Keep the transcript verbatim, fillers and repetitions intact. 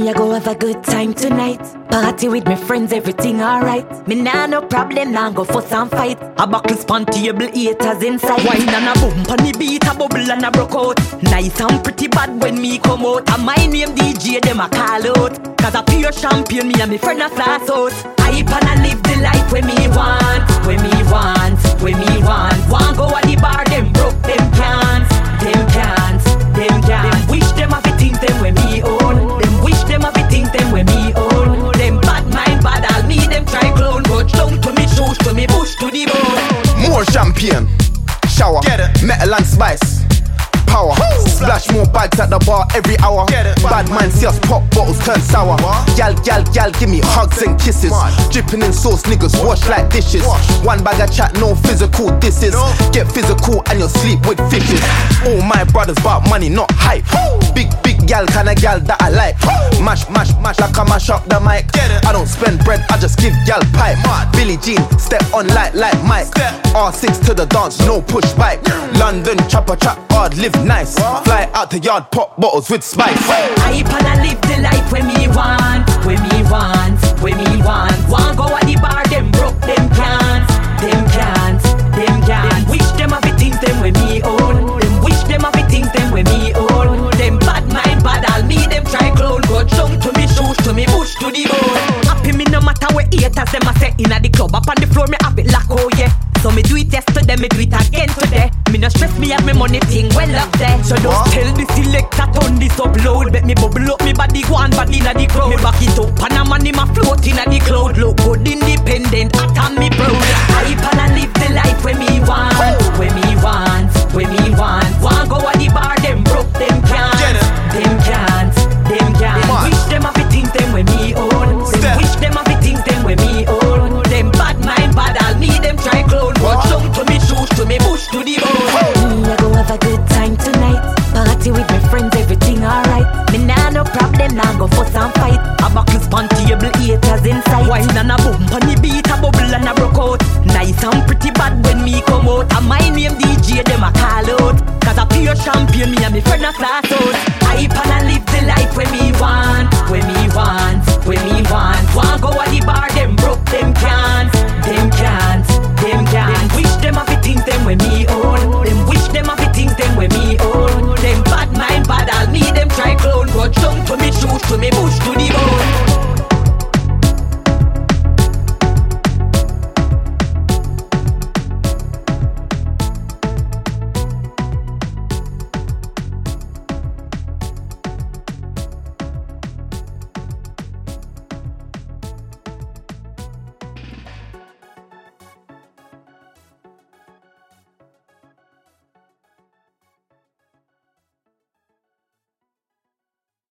I go have a good time tonight. Party with my friends, everything alright. Me nah no problem, nah go fuss and fight. A buckle span table, haters inside. Wine and a boom, pan the beat, a bubble and a broke out. Nice and pretty bad when me come out. And my name D J, them a call out. Cause a pure champion, me and me friend a flash out. I pan and live the life when me want. When me want, when me want. Want go at the bar, them broke, them can't. Them can't, them can't. Them wish them have it things them when me own. Them wish them have it things them when me own. Them bad mind, bad I'll me them try clone. Roach down to me shoes, to me bush, to the bone. More champagne, shower, metal and spice. Power, Woo! Splash more bags at the bar every hour. Bad mind see us pop bottles turn sour. Gal, gal, gal, give me hugs and kisses. Dripping in sauce, niggas wash like dishes. One bag of chat, no physical disses. Get physical and you'll sleep with fishes. All my brothers about money, not hype. Big, big gal, kinda gal that I like. Mash, mash, mash like I mash up the mic. I don't spend bread, I just give gal pipe. Billie Jean, step on light like Mike. R six to the dance, no push bike. London, chopper, chop hard, live nice. Fly out to yard, pop bottles with spice. I wanna live the life when me want. When me want, when me want. Want go at the bar, them broke, them can't. Them can't, them can't. Them wish them have it things them when me own. Them wish them have it things them when me own. Them bad mind, bad I'll me them try clone. Go jump to me shoes, to me bush, to the bone. Happy me no matter where haters them a say. Inna the club, up on the floor, me have it lock, oh yeah. So me do it yesterday, me do it again today. Me no stress, me have me money thing well up there. So just what? Tell the selector turn this up loud. Make me bubble up, me body go on bad inna the crowd. Me back it up, and a money ma float inna the cloud. Look good independent, at and me proud. I pan and live the life when me want. When me want, when me want. Want go at the bar, them broke, them can't. Them can't, them can't. Them wish them have it things them when me own. Them wish them have it things them when me own. Them bad mind, bad I'll need them try clone. Watch down to me shoes, to me bush, to the bone. Me I go have a good time tonight. Party with my friends, everything alright. Me nah no problem, nah go fuss and fight. A buckle span table, haters inside. Wine and a boom, pan the beat, a bubble and a broke out. Nice and pretty bad when me come out. And my name D J, them a call out. Cause a pure champion, me and me friend a class out. I pan and live the life when me want. When me want, when me want. Want go at the bar, them broke, them can't. Them can't, them can't. Them wish them have it things them when me own. Them wish them have it things them when me own. Them bad mind, bad I'll need them try clone. Go jump to me shoes, to me bush, to the bone.